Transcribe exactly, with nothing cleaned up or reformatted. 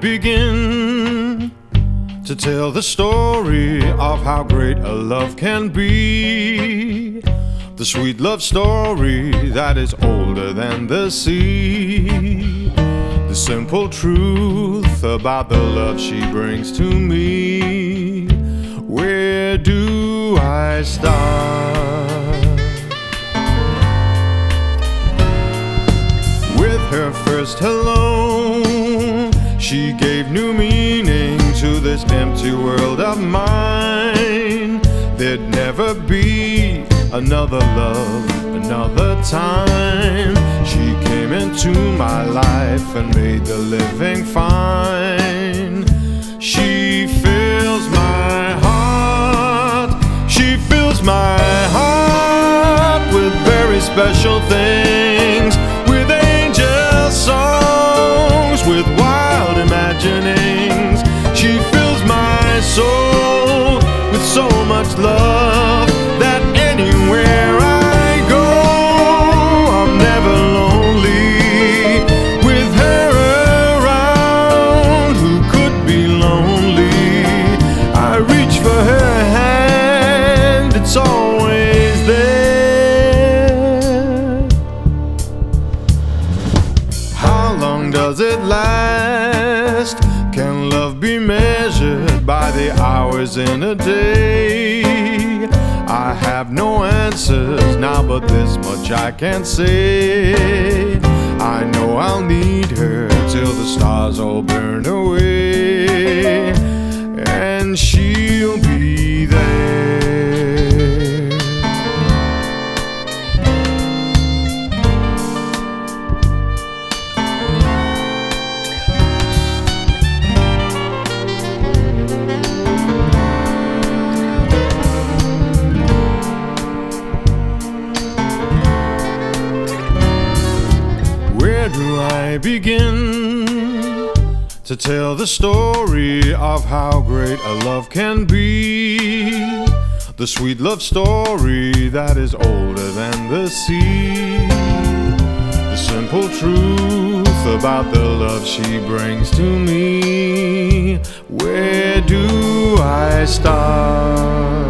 begin to tell the story of how great a love can be? The sweet love story that is older than the sea. The simple truth about the love she brings to me. Where do I start? With her first hello, she gave new meaning to this empty world of mine. There'd never be another love, another time. She came into my life and made the living fine. She fills my heart, she fills my heart with very special things, with angel songs, with wild imaginings. She fills my soul with so much love that anywhere I go, I'm never lonely. With her around, who could be lonely? I reach for her hand, it's always there. How long does it last? Can love be measured by the hours in a day? I have no answers now, but this much I can say. I know I'll need her till the stars all burn away, and she'll be there. Where do I begin to tell the story of how great a love can be? The sweet love story that is older than the sea. The simple truth about the love she brings to me. Where do I start?